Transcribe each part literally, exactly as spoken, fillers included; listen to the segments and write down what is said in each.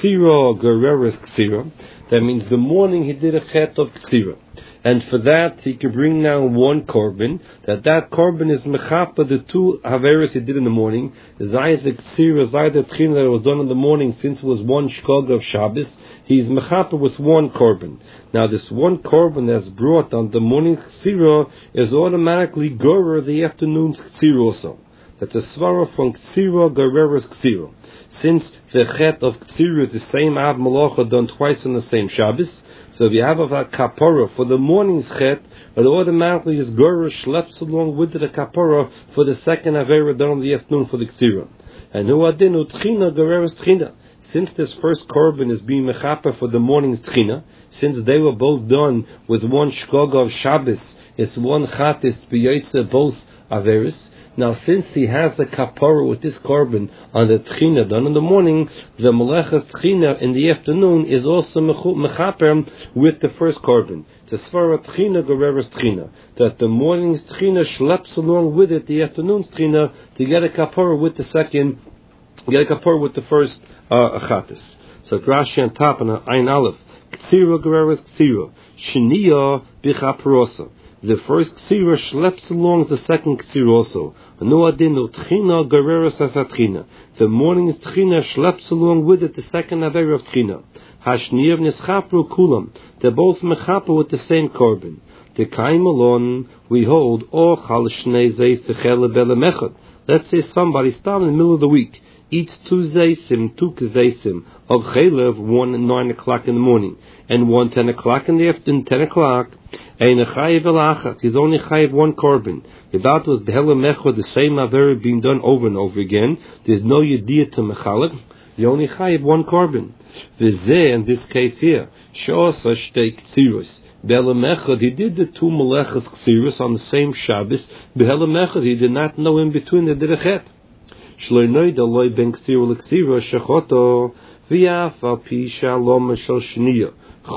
Ktsira Gereres Ktsira. That means the morning he did a chet of Ktsira. And for that, he could bring now one korban. That that korban is mechapa the two haveris he did in the morning. Zayis the Ktsira, Zayis the Tchina that was done in the morning, since it was one shkog of Shabbos. He's mechapa with one korban. Now this one korban that's brought on the morning Ktsira is automatically gorer the afternoon's Ktsira also. That's a svara from Ktsira Gereres Ktsira. Since the chet of Ktsira is the same Av Malacha done twice on the same Shabbos, so if you have a kapara for the morning's chet, it automatically is Gura schleps along with the kapara for the second Avera done in the afternoon for the Ktsira. And who adinu Tchina Gereres Tchina. Since this first korban is being mechapa for the morning's Tchina, since they were both done with one shkog of Shabbos, it's one chatis b'yotze both Averis. Now, since he has the kapara with this korban on the tchina done in the morning, the melechas tchina in the afternoon is also mechaper with the first korban. The svara tchina gereres tchina, that the morning's tchina schleps along with it the afternoon's tchina to get a kapara with the second, get a kapara with the first uh, achatis. So Rashi on top on Ein Aleph, ktsira gereres ktsira, sheniya bichaparosa. The first Ktsira schleps along the second Ktsira also. The morning's Tchina schleps along with it the second Avera of Tchina. Hashniyav Nischapru Kulam. They're both Mechapa with the same korban. The Kaim alone, we hold, O Chal Shnei Zeis Techele Bele Mechad. Let's say somebody stopped in the middle of the week, eats two Zeisim, two Kzeisim of Chelev, one at nine o'clock in the morning, and one ten o'clock in the afternoon, ten o'clock. Ein chayiv elachat. He's only chayiv one korban. If that was the helamecha, the same avera being done over and over again, there's no yediyah to mechalek. You only chayiv one korban. V'zeh, in this case here, she'osa shtei ktsirus. Behelamechad, he did the two melechas ktsirus on the same Shabbos. Behelamechad, he did not know in between the dirachet. Shloi noida loy ben ktsira l'ksira shechoto v'yaf al pi shalom shel shniyah.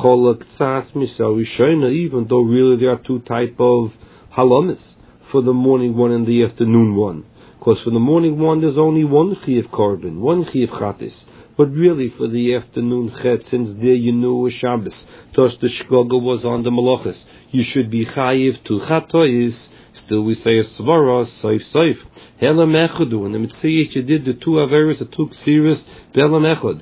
Even though really there are two type of halamis for the morning one and the afternoon one. Because for the morning one there's only one chiyuv korban, one chiyuv chatis. But really for the afternoon chet, since there you knew a Shabbos, thus the shkoga was on the malachas, you should be chayiv to chatois. Still we say a svara, saif saif. Hela mechudu, and the mitzvah you did the two averis, the two ksiris, bela mechud.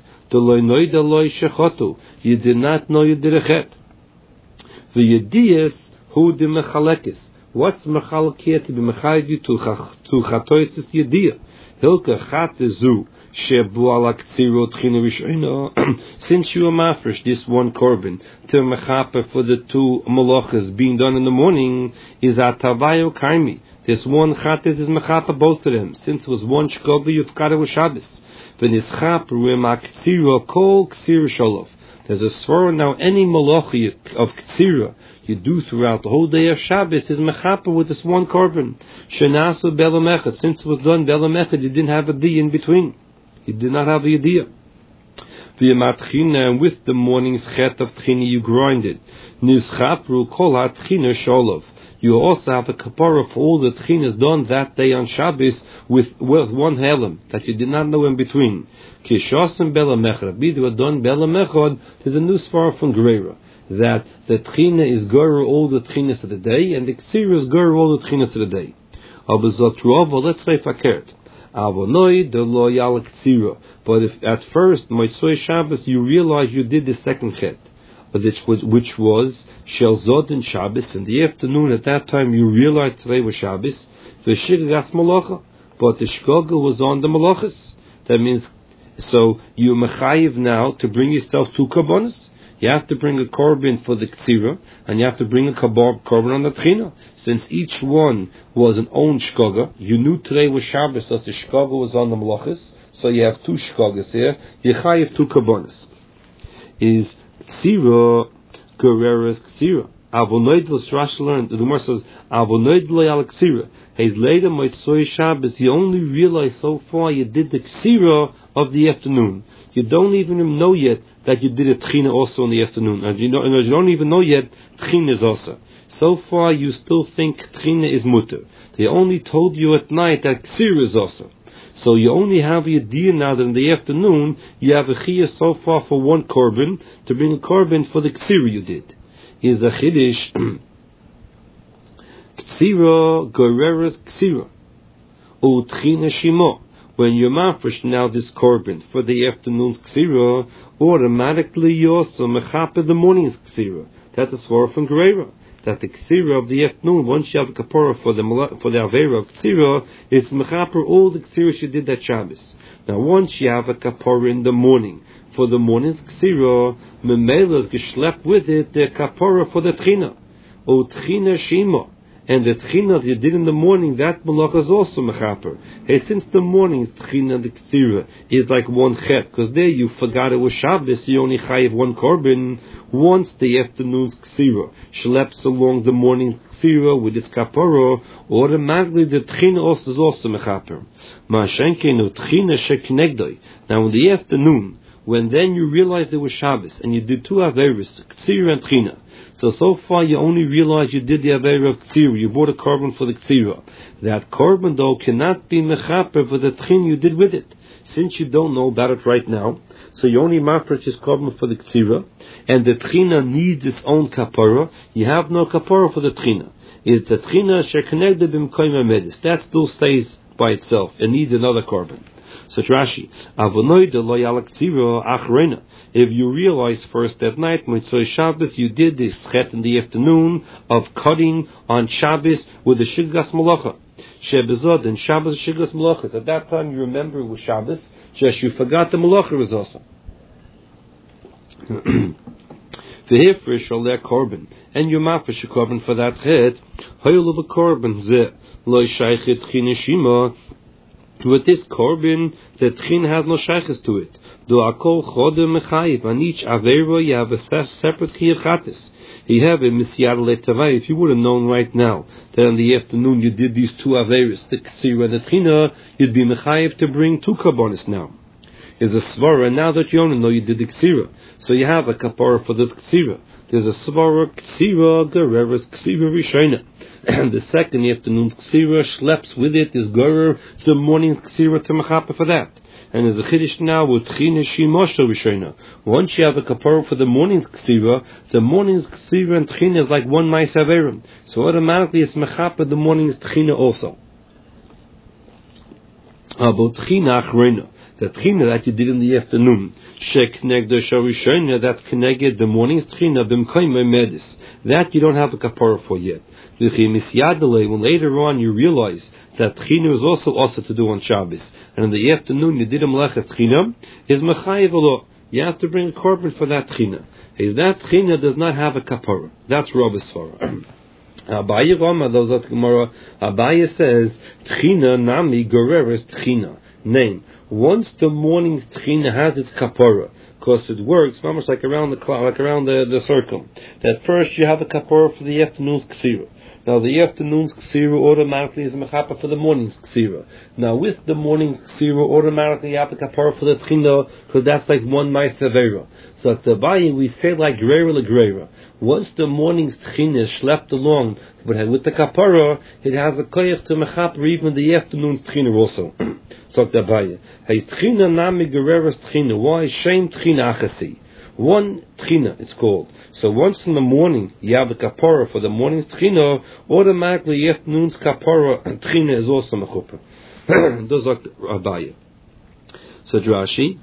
You did not know you did a chet. The yediyas who the mechalekis. What's mechalek here to be mechalek you to to chatoisis yediyah? Hilka chatezu shebu ala ktsiro tchina rishona. Since you are mafresh this one korban to mechaper for the two malachas being done in the morning is atavayo kaimi. This one chates is mechaper both of them. Since it was one shkoga you've got it with Shabbos. There's a svara now, any malachi of ktsira you do throughout the whole day of Shabbos is mechapa with this one korban. Shenasu belamecha. Since it was done belamecha, you didn't have a di in between. You did not have a yediyah. And with the morning's chet of tchina you grind it. Nizchapru kol ha-tchina sholov. You also have a kapara for all the tchinas done that day on Shabbos with, with one helam that you did not know in between. Kishasim bela mechad. Be there done bela mechad. There's a new svara from Gerera that the tchina is gora all the tchinas of the day and the ksira is gora all the tchinas of the day. Abazotrova, let's say fakert. Avonoi de lo yal ksira. But if at first Motzei Shabbos you realize you did the second chet, which was which was Shel Zod and Shabbos in the afternoon. At that time, you realized today was Shabbos. The Shigas Malacha, but the Shkoga was on the Malachas. That means, so you mechayiv now to bring yourself two korbanos. You have to bring a korban for the Ktsira, and you have to bring a korban on the Tchina. Since each one was an own Shkoga, you knew today was Shabbos, so the Shkoga was on the Malachas. So you have two Shkogas here. You chayiv two korbanos. Is Ktsira Gereres Ktsira. Avonoid was Rashi learned. The Gemara says Avonoid lo yal Ktsira. He's later Motzei Shabbos. You only realize so far you did the Ktsira of the afternoon. You don't even know yet that you did a Tchina also in the afternoon. And you, know, and you don't even know yet Tchina is also. So far you still think Tchina is mutter. They only told you at night that Ktsira is also. So you only have a yediyah now that in the afternoon you have a chiyah so far for one korban to bring a korban for the ksira you did. Here's a chiddush. Ksira goreres ksira utchina shimo. When you mafresh now this korban for the afternoon's ksira, automatically you also mechaper the morning's ksira. That's a svara from Gerera. That the ksira of the afternoon, once you have a kapara for the for the avera of ksira, it's mechaper all the ksira you did that Shabbos. Now once you have a kapara in the morning for the morning's ksira, memela is geschlept with it the kapara for the tchina, o tchina shima. And the tchina that you did in the morning, that malacha is also mechaper. Hey, since the morning's tchina, the ksira, is like one chet, because there you forgot it was Shabbos, you only chayiv one korban. Once the afternoon's ksira schleps along the morning's ksira with its kapara, automatically the tchina also is also mechaper. Ma'ashenkenu tchina sheknegdoi. Now in the afternoon, when then you realize there was Shabbos, and you did two averis, ksira and tchina, so, so far you only realize you did the Aveira of Ksira. You bought a korban for the Ksira. That korban, though, cannot be mechaper for the Tchin you did with it. Since you don't know about it right now, so you only mafresh this korban for the Ksira, and the Tchina needs its own kapara, you have no kapara for the Tchina. It's the Tchina shekenegde b'mkoyim medis. That still stays by itself. It needs another korban. So Rashi, Avonoy de loyal Ksira achrena. If you realize first at night, Mitzvah Shabbos, you did this chet in the afternoon of cutting on Shabbos with the Shiggas Malacha. Shebezod and Shabbos Shiggas Malachas. At that time you remember it was Shabbos, just you forgot the Malacha was also. The Hifrish or their korban, and you mafish a korban for that chet, Hayol of a korban, ze, loy shaykhet chineshima. With this korban, the tchin has no shaykhs to it. Do akol chodem mechayiv. On each avera you have a separate chiyuv chatas. You have a misyad letavai. If you would have known right now that in the afternoon you did these two averas, the ksira and the tchina, you'd be mechayiv to bring two karbonis now. Is a svara. Now that you only know you did the ksira, so you have a kapara for this ksira. There's a svara ksira gereres ksira rishona. And the second afternoon's ksira schleps with it is gorer the morning's ksira to mechaper for that. And there's a chiddush now with tchina shimosha rishona. Once you have a kapara for the morning's ksira, the morning's ksira and tchina is like one ma'is averim. So automatically it's mechaper the morning's tchina also. About tchina achrena. The tchina that you did in the afternoon, shek negdo sharishona, that's connected the morning's tchina b'mkoyim medis. That you don't have a kapara for yet. When later on you realize that tchina is also also to do on Shabbos, and in the afternoon you did a melechas tchina, is mechayiv alo. You have to bring a korban for that tchina. If that tchina does not have a kapara, that's Rabbi Sfara. Abaye Rama, those at Gemara. Abaye says tchina nami goreres tchina. Name. Once the morning's tchina has its kapara, because it works almost like around the clock, like around the, the circle. That first you have a kapara for the afternoon's ksira. Now the afternoon's ksira automatically is a mechapa for the morning's ksira. Now with the morning's ksira automatically you have a kapara for the tchina, because that's like one ma'is avera. So at the Abaye we say like greira legreira. Once the morning's tchina is schlepped along but with the kapara, it has a koyach to mechapa even the afternoon's tchina also. So at the Abaye, hey tchina nami gereres tchina. Why shame tchina achasi? One tchina, it's called. So once in the morning you have a kapara for the morning's tchina, automatically the afternoon's kapara and tchina is also mechupa. Those like Abaye. So Rashi.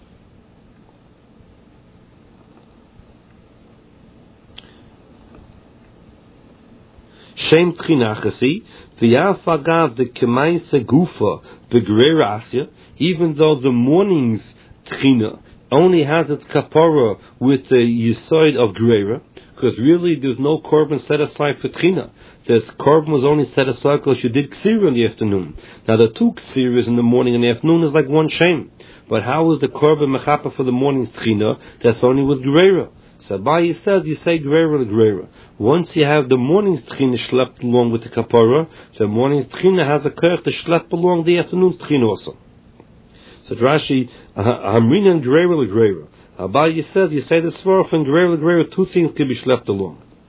Shem tchina chasi v'yafagav the kemaisa gufa b'greirasya. Even though the morning's tchina only has its kapara with the yisoid of greira, because really there's no korban set aside for tchina. This korban was only set aside because you did ksira in the afternoon. Now the two ksiras in the morning and the afternoon is like one shem. But how is the korban mechapa for the morning's tchina? That's only with greira. So Abaye says you say greira to greira. Once you have the morning's tchina schlepped along with the kapara, the morning's tchina has a kerch to schlepp along the afternoon's tchina also. So Rashi, Hamrin and Greira Greira. Abaye says you say the svara from Greira Greira, two things can be schlepped along.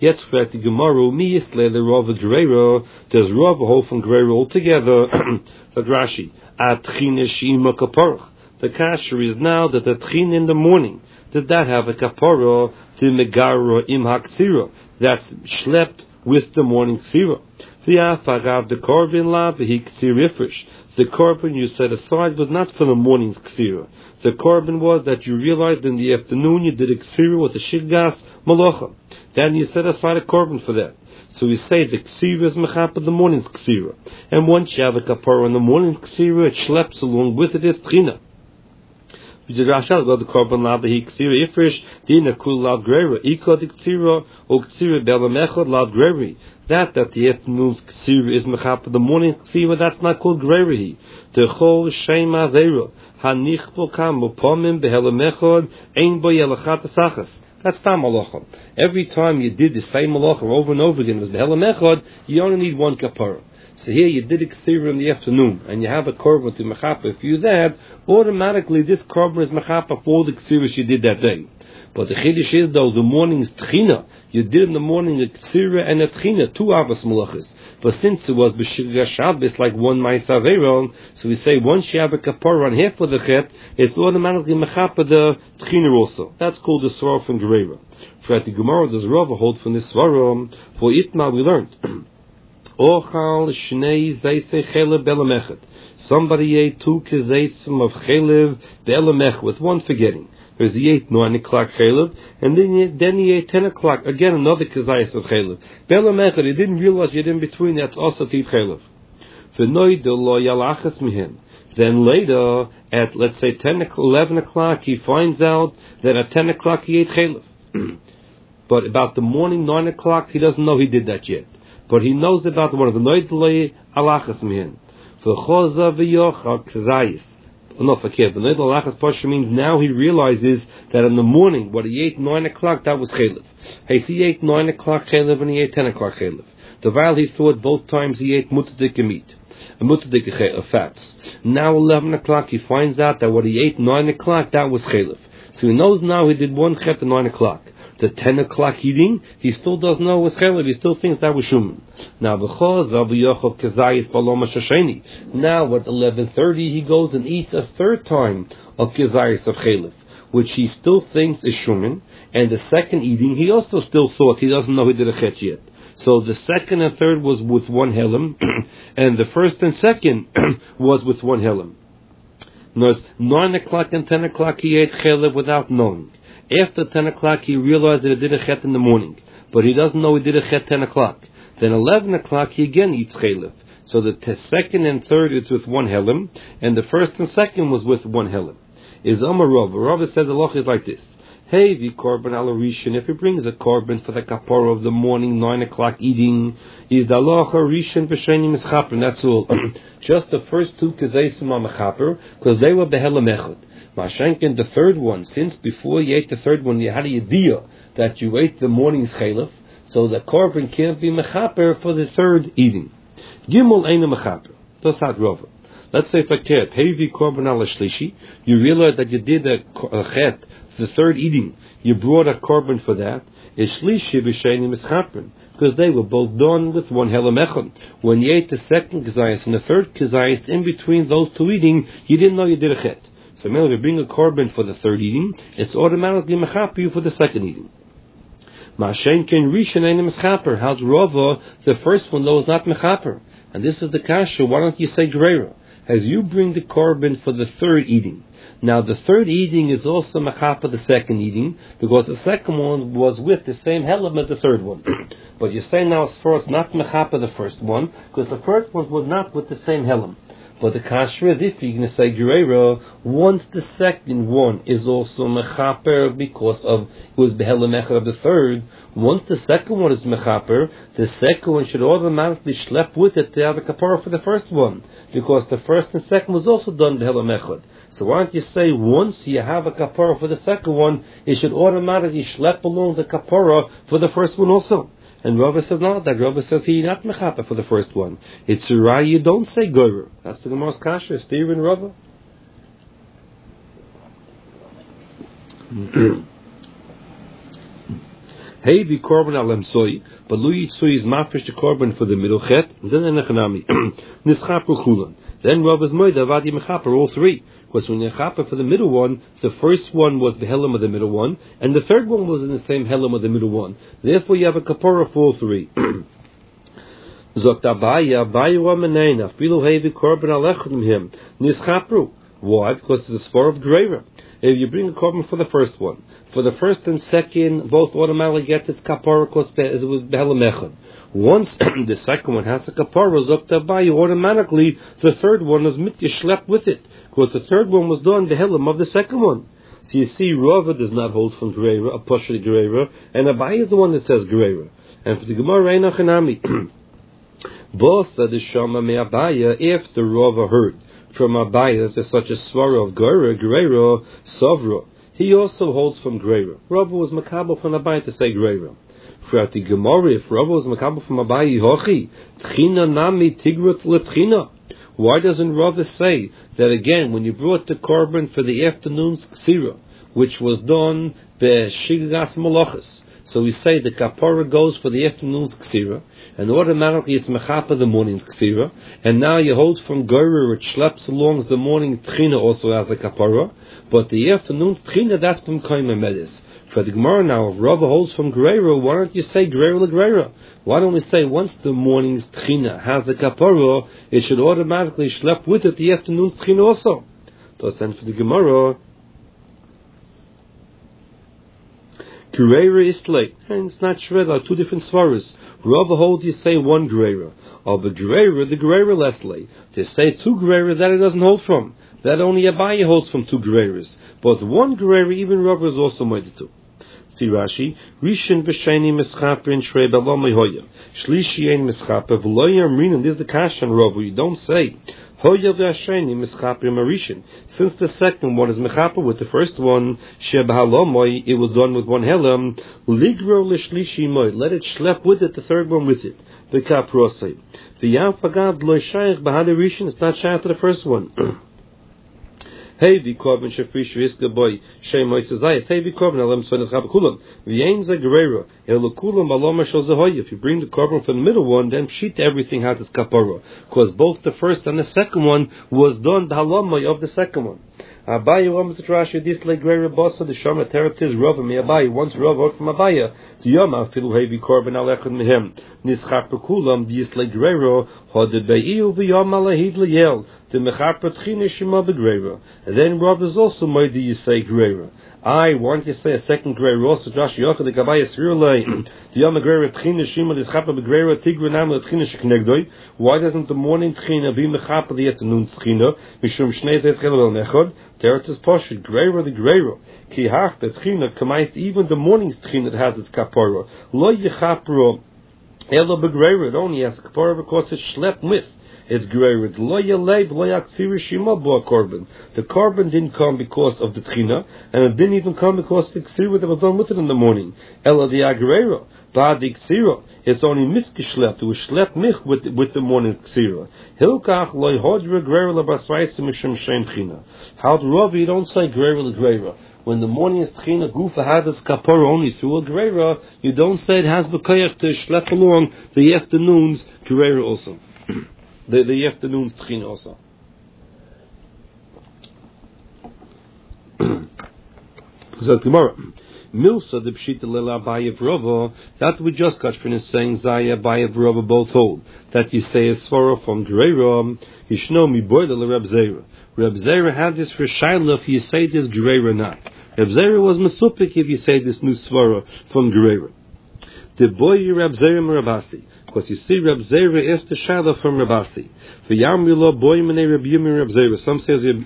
Jetzt fragt die Gemara, mi ist le Rava Gerera, does Rava hold from Gerera altogether? The Rashi, at Tchina Shima Kaparach. The kasher is now that the Tchin in the morning, did that have a kapara to Megara im Haktsira, that's schlepped with the morning ksira. The korban la v'hi ksir ifresh. The korban you set aside was not for the morning's ksira. The korban was that you realized in the afternoon you did a ksira with a shiggas malacha. Then you set aside a korban for that. So we say the ksira is mechapa the morning's ksira. And once you have a kapara in the morning's ksira, it schleps along with it is tchina. The Rashal got the korban la v'hi ksira ifresh dina kul lav grera iko the ksira o ksira belamechod lav greri. That that the afternoon's ksira is mechapa the morning's ksira, that's not called greri. The chol shema veira hanichpo kam upomim behelamechod ein bo yelachat asachas. That's tam malacha. Every time you did the same malacha over and over again, it was behelamechod, you only need one kapara. So here you did a ksira in the afternoon, and you have a korban to mechapa. If you use that, automatically this korban is mechapa for the ksiras you did that day. But the chiddush is though the morning is tchina. You did in the morning a ksira and a tchina, two avos malachas. But since it was b'shigras Shabbos like one ma'aseh avera, so we say once you have a kapara on half of the chet, it's automatically mechapa the tchina also. That's called the svarah from Gerera. For at the Gemara, does Rava hold from this svarah? For Itma we learned. Ochal shnei zeise chelev be'elamechet. Somebody ate two kezeisim of chelev be'elamechet with one forgetting. There's he ate nine o'clock chelev, and then he, then he ate ten o'clock again another kezeisim of chelev be'elamechet. He didn't realize you in between. That's also to eat chelev. V'noid lo yalachas mihin. Then later at let's say ten eleven o'clock he finds out that at ten o'clock he ate chelev. But about the morning nine o'clock he doesn't know he did that yet. But he knows about the one of the noidlei alachas mihin. For choza v'yocha kzayis. No, forget. The noidlei alachas pasha means now he realizes that in the morning what he ate nine o'clock that was chelev. Hey, so he ate nine o'clock chelev and he ate ten o'clock chelev. The while he thought both times he ate mutadik meat, mutadik fats. Now eleven o'clock he finds out that what he ate nine o'clock that was chelev. So he knows now he did one chet at nine o'clock. The ten o'clock eating, he still doesn't know it was chelev. He still thinks that was shuman. Now, now at eleven thirty, he goes and eats a third time of kezayis of chelev, which he still thinks is shuman. And the second eating, he also still thought he doesn't know he did a chet yet. So the second and third was with one helam, and the first and second was with one helam. Now, nine o'clock and ten o'clock, he ate chelev without knowing. After ten o'clock, he realized that he did a chet in the morning, but he doesn't know he did a chet ten o'clock. Then eleven o'clock, he again eats chelev. So the t- second and third is with one helam, and the first and second was with one helam. Is Amar Rava. Rava says the loch is like this. Hey, vi korban ala rishon. If he brings a korban for the kapara of the morning, nine o'clock eating, is the loch a rishon v'sheni mischaper. That's all. Just the first two kezeisim are mechaper, because they were behelam echad. Mashenkin, the third one, since before you ate the third one, you had a idea that you ate the morning's chelev, so the korban can't be mechaper for the third eating. Gimel eina mechaper. That's not Rava. Let's say faket, hevi korban ala shlishi, you realize that you did a, a chet, the third eating, you brought a korban for that, is shlishi b'sheni mischaper, because they were both done with one helam echad. When you ate the second kezayis and the third kezayis, in between those two eating, you didn't know you did a chet. So when we bring a korban for the third eating, it's automatically mechaper you for the second eating. Ma'ashenken rishon ein mechaper. How's Rava? The first one though is not mechaper, and this is the kasha. Why don't you say Gerera? As you bring the korban for the third eating. Now the third eating is also mechaper the second eating, because the second one was with the same helam as the third one. But you say now as far as not mechaper the first one, because the first one was not with the same helam. But the kasher is if you're going to say Gerera, once the second one is also mechaper because of it was behelam echad of the third, once the second one is mechaper, the second one should automatically schlep with it to have a kapara for the first one, because the first and second was also done behelam echad. So why don't you say once you have a kapara for the second one, it should automatically schlep along the kapara for the first one also. And Rava says no, that Rava says he not mechaper for the first one. It's a rai, you don't say gorer. That's the Gemara's kasha, Steve and Rava. Hey, be korban alem soy, but lu yitzui is mafish the korban for the middle chet, then the nechanami. Nischaper chulan. Then Rav is moida vadi mechaper, all three. Because when you chaper for the middle one, the first one was the helam of the middle one, and the third one was in the same helam of the middle one. Therefore you have a kapara for all three. Zokt Abaya, Abaya wa menena, filu hevi korban alechim him, nischapru. Why? Because it's a spur of greira. If you bring a korban for the first one, for the first and second, both automatically get its kapara because it was behelamechad. Once the second one has a kapara, zokt Abaya, automatically the third one is mitgeshlep with it, because the third one was done the helam of the second one. So you see, Rava does not hold from greira, a pasha greira, and Abaya is the one that says greira. And for the Gemara, Einachanami. Bosa the Shama me Abaya, if the Rava heard from Abaya that there's such a svara of Geira, Greira, Savra, he also holds from Greira. Rava was makabel from Abaya to say Greira. For the Gemara, if Rava was makabel from Abaya, Hochi, Tchina Nami Tigrut Letchina. Why doesn't Rava say that again, when you brought the korban for the afternoon's Ksira, which was done be Shigas Malachas, so we say the kapara goes for the afternoon's ksira, and automatically it's mechapa the morning's ksira, and now you hold from Geira, which schleps along the morning tchina also as a kapara, but the afternoon's tchina, that's from kaima medis. For the Gemara now, if Rava holds from Geira, why don't you say Geira l'Geira? Why don't we say once the morning's tchina has a kapara, it should automatically schlep with it the afternoon's tchina also? So then for the Gemara, Greira is late, and it's not shred, two different svaras. Rava holds you say one Greira. Of a Greira, the Greira less late. To say two Greira, that it doesn't hold from. That only Abaya holds from two Greiras. But one Greira, even Rava is also made to. See Rashi, Rishon v'sheni mischaper in shrei b'alom lehoya. Shlishi ein mischaper v'loya amrinan. This is the kashan Rava. You don't say Hoya v'asheni mischaper marishin. Since the second one is mechaper with the first one, shebahalomoy, it was done with one helam. Ligro l'shlishi moy. Let it schlep with it, the third one with it. The kaprosei. The yam fagad lo shayich bahadi rishin. It's not shayich to the first one. Hey, vi korban shefrish riska boy shay moisezayis. Hey, vi korban alem sonis chabakulam. V'yein zagrera elokulam aloma shel zahoy. If you bring the korban from the middle one, then pshita everything has its kapara, because both the first and the second one was done the halama of the second one. Abaya wants to Rashi this like Greira Bosa the Shama Teretis Rava me Abaya once Rava out from Abaya the Yama filu heavy korban alechad mehem nischap kulam this like Greira had the Beiu v'Yama lahid liyel the mechapet chinishima beGreira, and then Rava is also made you say Greira. I want to say a second Greira also Rashi Yochad the Kabaya Sirulay the Yama Greira chinishima nischap beGreira tigra nam l'chinish knegdoi. Why doesn't the morning tchina be mechapet the afternoon tchina mishum shnei zeh chelal mechad? Teretz is poshut, greira the greira. Ki hach the tchina kamaist, even the morning's tchina that has its kapara. Lo yechapro elo begreira. It only has kapara because it's schlepped with. It's greira. It's lo yaleib lo yaksiri shima bo korban. The korban didn't come because of the tchina, and it didn't even come because the ksira that was done with it in the morning. Elo the agreira. Bad the ksira. It's only misgeschlepped. It was schlepped mich with with the morning's ksira. Hilkach lo yhodra greira lebasraisa mishum shem tchina. How to Rav, you don't say greira l'greira. When the morning is tchina, gufa had its kapara only through a greira, you don't say it has b'koyach to schlep along the afternoon's greira also. the, the afternoon's tchina also. So tomorrow, Milsa the pshita lela Abaya v'Rava, that we just got finished saying Zaya Abaya v'Rava both hold that you say a svara from greira, yishno mi boile le Reb Zera. Reb Zera had this for Shaila if you say this Gereira or not. Reb Zera was Mesupik if you say this new Svara from Gereira. The boy Reb Zera Rabasi, because you see Reb Zera is the Shaila from Rabasi. For Yarmilo boy Mene Reb Yumi Reb Zera. Some says Reb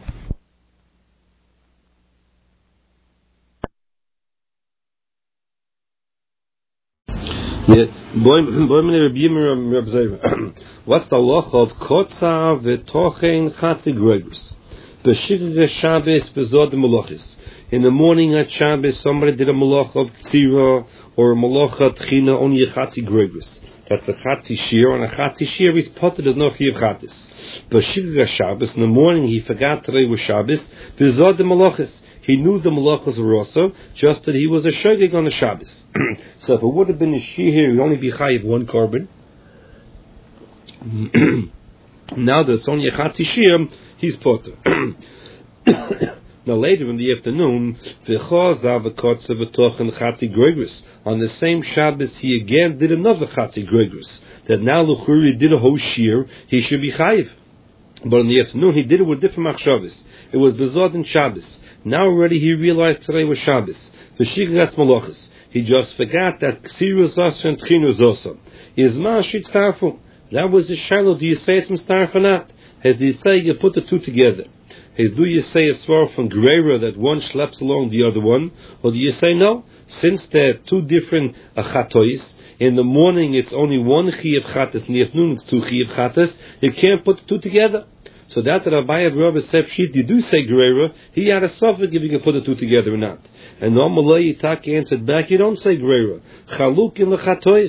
What's the law of Kotza v'tochen Chatzi Gregus? B'shigre Shabbos b'zod Malachis. In the morning at Shabbos, somebody did a malach of Tzira or a malach of Tchina, only a Chatzi Gregus. That's a Chatzi Shir, and a Chatzi Shir is potted as no Chiv Chatis. B'shigre Shabbos, in the morning he forgot today was Shabbos, b'zod Malachis. He knew the malachas were also, just that he was a shogeg on the Shabbos. So if it would have been a shear here, it would only be chayiv one korban. Now that it's only a chatzi shear, he's potter. Now later in the afternoon, on the same Shabbos, he again did another chati gregus. That now Luchuri did a whole shear, he should be chayiv. But in the afternoon, he did it with different machshavos. It was Bezod and Shabbos. Now already he realized today was Shabbos. V'shigras malachas. He just forgot that ksirus asa and tchinus asa. Izma shit starfu. That was the shiloh. Do you say it's mistarf or not? As you say, you put the two together. As do you say a svar from Greira that one schleps along the other one? Or do you say no? Since they're two different achatois, in the morning it's only one chiyuv chatas, in the afternoon it's two chiyuv chatas, you can't put the two together. So that Rabbi Rabbi said, sheet, you do say Greira, he had a suffix if you can put the two together or not. And Amalei Yitak answered back, you don't say Greira. Chaluk in the chatois.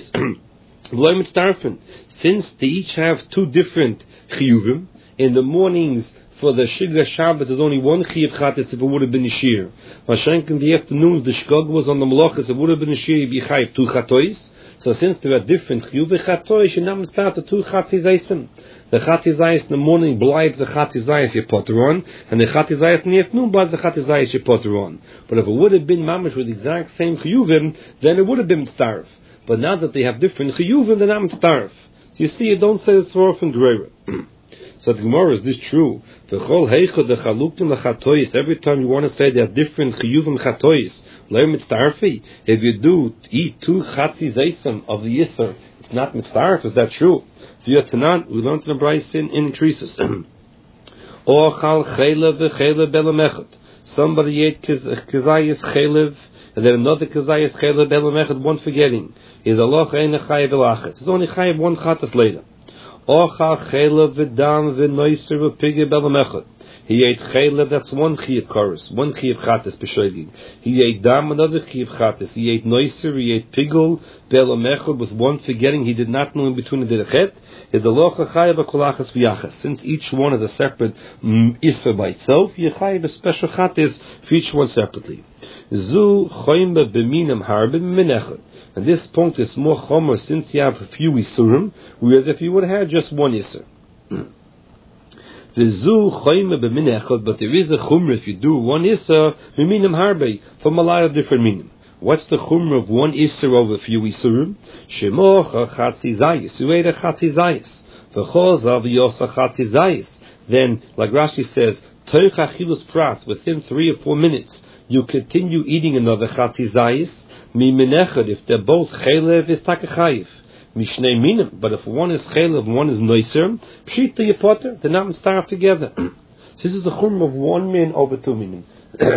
Since they each have two different chiyuvim, in the mornings for the Shigra Shabbat there's only one chiyuv chatas if it would have been a shear. Mashenk in the afternoons the shkog was on the malachas, it would have been a shear, you'd be chayiv two chatois. So since there are different chiyuv chatois, you now start the two chatizaisim. The chatizais in the morning blights the chatizais you potter on, and the chatizais in the afternoon blights the chatizais you potter on. But if it would have been mamash with the exact same chiyuvim, then it would have been starv. But now that they have different chiyuvim, they're not starv. So you see, you don't say it's for from Greira. So the Gemara, is this true? The whole heichad the chaluktim the chatois. Every time you want to say there are different chiyuvim chatois, learn mitzdarfi. If you do eat two chatzi zaysim of the yisr, it's not mitzdarf. Is that true? Via Tanan, we learned in the Bryce in increases. Ochal chaylev v'chaylev belamechad. Somebody ate kizayis chaylev, and then another kizayis chaylev belamechad. One forgetting is Allah ein chayev elachas. It's only chayev one chatas later. Ochal chaylev v'dam v'noiser v'pigeh belamechad. He ate chaylev, that's one chiyuv chorus, one chiyuv chatas b'shoigig. He ate dam, another chiyuv chatas. He ate noiser, he ate pigul, be'elamechad, with one forgetting he did not know in between the derechet. Is the locha chayav b'kolachas v'yachas. Since each one is a separate mm, issa by itself, you chayav a special chatas for each one separately. Zu choyme b'minam harbe b'minechad. And this point is more chomer since you have a few isurim, whereas if you would have had just one issa. But there is a chumrah if you do one issa minim harbe from a lot of different minim. What's the chumrah of one issa over a few isurim? Shemocha chatzi zayis. You ate a chatzi zayis. V'chozav yosa chatzi zayis. Then, like Rashi says, toich achilus pras. Within three or four minutes, you continue eating another chatzi zayis. Miminechad. If they're both chaylev, is takachayif. Mishnei minim, but if one is chaylev and one is noiser, pshita yipoter, they're not starved together. So this is a chum of one min over two minim.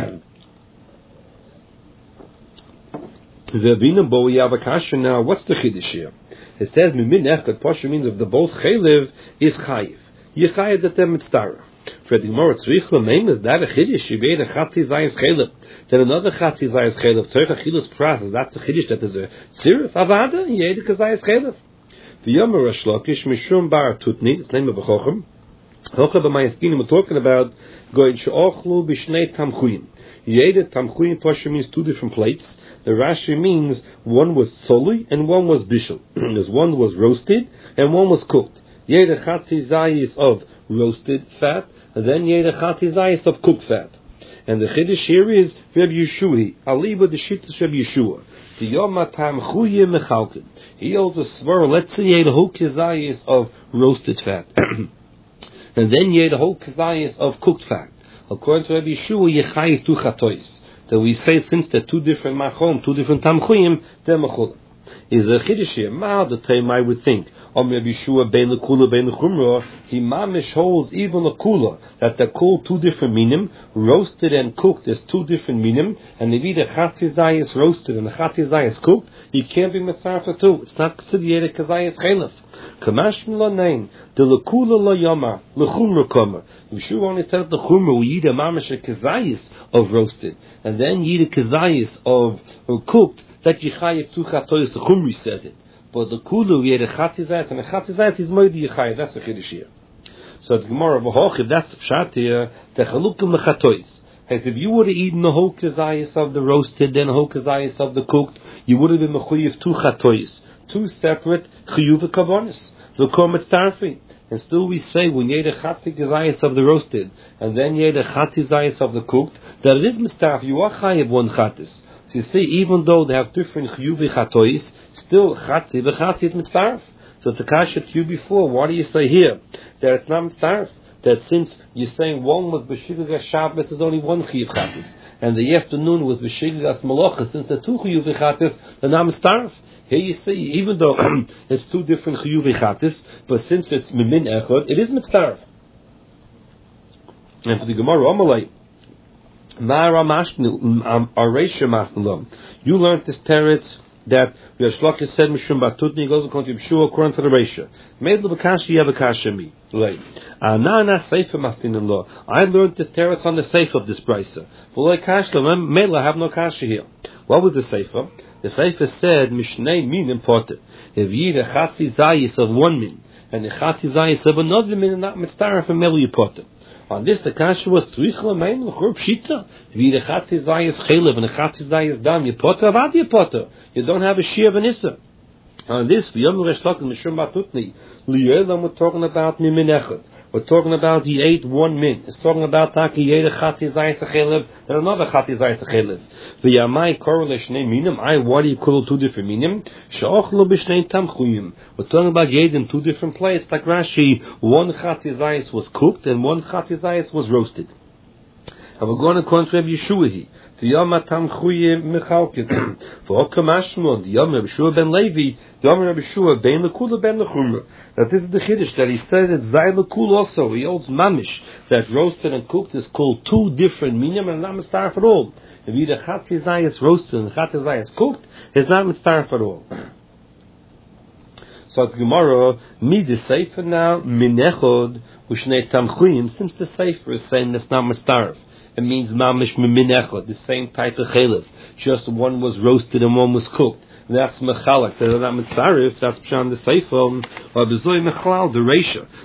The binim bo we have a kasha now. What's the chiddush here? It says mimin echad. Pasha means if the both chaylev is chayiv. You chayiv that them mitzvah. For the Gemara tzrich l'meim is that a chiddush. You made a chatzi zayis chaylev. Then another chatzi zayis chaylev. Tzrich achilus pras. That's a chiddush that is a sirif avada. You ate a kazayis chaylev. The Yomer Resh Lakish mishum bar tutni. It's the name of a chochem. Chochem b'mayaskinim. We're talking about going she'ochlu b'shnei tamchuyim. You ate a tamchuyim. Pasha means two different plates. The Rashi means one was soli and one was bishul. There's one was roasted and one was cooked. You ate a chatzi zayis of roasted fat, and then you ate a chatzi zayis of cooked fat. And the chiddush here is Reb Yeshua. Aliba the shittus Reb Yeshua. The yomatam chuye mechalkin. He holds a svar. Let's say you ate a whole kazayis of roasted fat, and then you ate a whole kazayis of cooked fat. According to Reb Yeshua, you chayiv two chatois. So we say since they're two different machom, two different tamchuyim, they're machulim. Is a chiddush here. Ma the time I would think. Om Reb Yeshua bein lekula bein lechumra. He mamish holds even lekula that they're called two different minim. Roasted and cooked is two different minim. And if either chatzi zayis roasted and the chatzi zayis cooked, you can't be mitzvah for two. It's not considered kazayis chelef. Kamash lo name the lekula lo yama lechumra kama. Yeshua only said the chumra we eat a mamish a kazayis of roasted, and then you eat a kazayis of or cooked. That Yechayev two chatois, the Chumri says it. But the Kulu, we had a Chatizayas, and a Chatizayas is Moedi Yechayev. That's the Chiddush here. So the Gemara of Hoch, if that's the Pshat here, the Chalukim the Chatois. As if you would have eaten the whole kazayas of the roasted and the whole kazayas of the cooked, you would have been mechuyev two chatois, two separate chiyuv kavonis. L'kom mitzarfi. And still we say when you eat a chatzi kazayas of the roasted and then you eat a chatzi zayas of the cooked, that it is mitzarf. You are chayiv one chatis. So you see, even though they have different chiyuv chatois, still chatzi v'chatzi is mitzarf. So it's a kasha to you before. What do you say here? That it's not mitzarf. That since you're saying one was b'shiggas Shabbos, there's only one chiyuv chatis, and the afternoon was b'shiggas Malachas, since the two chiyuv chatis, the nam starf. Here you see, even though it's two different chiyuv chatis, but since it's mimin echad, it is mitzarf. And for the Gemara, Amalei, Mara mashnu aresha masnulom. You learned this teretz that Rish Lakish said Mishum Batutni goes according to Yeshua according to the Reisha. Made the Bakashi Yavakasha me. Like Anana Seifa Mastin in law. I learned this terrace on the Seifa of this Brisa. For like Kashla, Mela have no Kasha here. What was the Seifa? The Seifa said Mishnei Min imported. If you eat a Chatzi Zayis of one min and a Chatzi Zayis of another min and not Mitzdaraf and Mela Yipotem. On this, the kasha was Tzrichla Mein L'chur Pshita. If you eat a Chatzi Zayis Chelev and a Chatzi Zayis Dam, you potter, avad you potter. You don't have a Shia Vanissa. On this, V'yom Resh Lakish Mishum Batutni, Li'elam, we're talking about Mimin Echad. We're talking about he ate one min. It's talking about Taki, he ate a Chatzi Zayis Chelev and another Chatzi Zayis Chelev. V'yamai Korele Shnei Minim, I, what do you call two different Minim? Sha'ochlo B'shnei Tamchuyim. We're talking about he ate in two different places. Like Rashi, one Chatzi Zayis was cooked and one Chatzi Zayis was roasted. And we're going to contrast Yeshua here. To Yom Tamchuyim Mechalkit. For Okamashmon, the Yom Yeshua ben Levi, the Yom Yeshua ben Lekula ben Lechumra. That this is the Chiddush, that he said that Zay Lekul also, he holds Mamish, that roasted and cooked is called two different minim and not mitzarf at all. If you eat a Chatzi Zayis roasted and a Chatzi Zayis cooked, it's not mitzarf at all. So it's Gemara, mi the Sefer now, minechod, u'shnei tamchuyim, since the Sefer is saying that's not mitzarf. It means mamish miminechod, the same type of chelev. Just one was roasted and one was cooked. That's mechalak. They're not mitzarif. That's b'shan the seifel or b'zoi mechalal the reisha.